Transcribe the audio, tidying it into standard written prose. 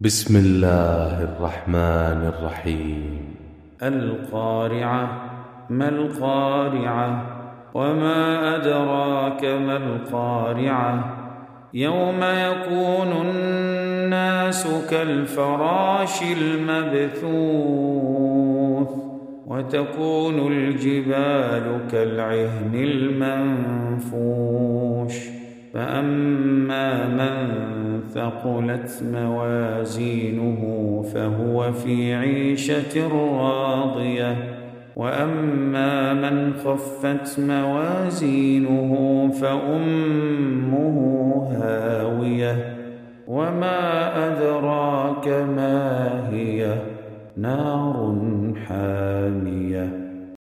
بسم الله الرحمن الرحيم. القارعة. ما القارعة؟ وما أدراك ما القارعة؟ يوم يكون الناس كالفراش المبثوث وتكون الجبال كالعهن المنفوش فأما من ثقلت موازينه فهو في عيشة راضية وأما من خفت موازينه فأمه هاوية وما أدراك ما هي نار حامية.